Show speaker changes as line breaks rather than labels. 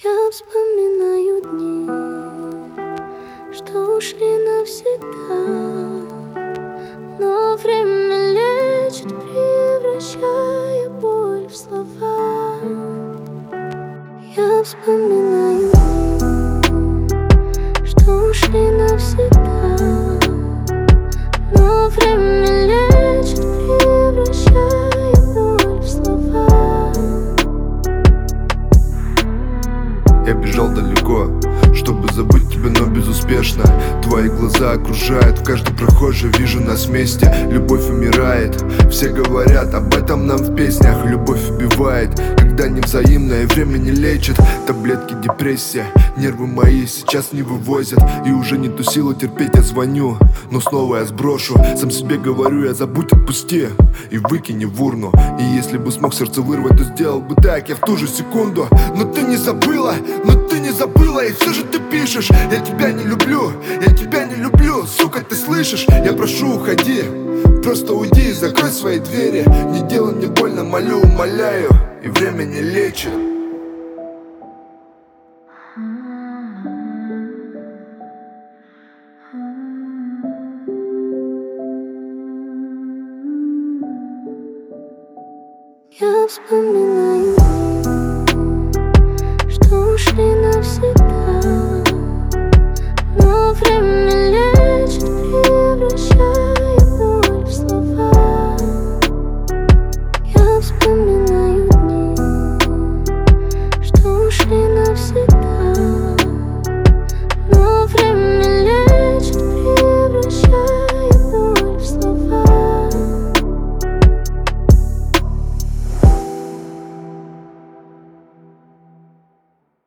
Я вспоминаю дни, что ушли навсегда, но время лечит, превращая боль в слова. Я вспоминаю дни, что ушли навсегда, но время лечит, превращая боль в слова.
Я бежал далеко, чтобы забыть тебя, но безуспешно. Твои глаза окружают, в каждой прохожей вижу нас вместе. Любовь умирает, все говорят об этом нам в песнях. Любовь убивает, когда невзаимное, время не лечит. Таблетки, депрессия, нервы мои сейчас не вывозят. И уже не ту силу терпеть, я звоню, но снова я сброшу. Сам себе говорю, я забудь, отпусти и выкини в урну. И если бы смог сердце вырвать, то сделал бы так, я в ту же секунду. Но ты не забыла, и все же ты пишешь: я тебя не люблю, я тебя не люблю. Сука, ты слышишь? Я прошу, уходи, просто уйди и закрой свои двери. Не делай мне больно, молю, умоляю, и время не лечит.
Я вспоминаю дни, что ушли навсегда, но время лечит, превращая боль в слова. Я вспоминаю дни, что ушли навсегда.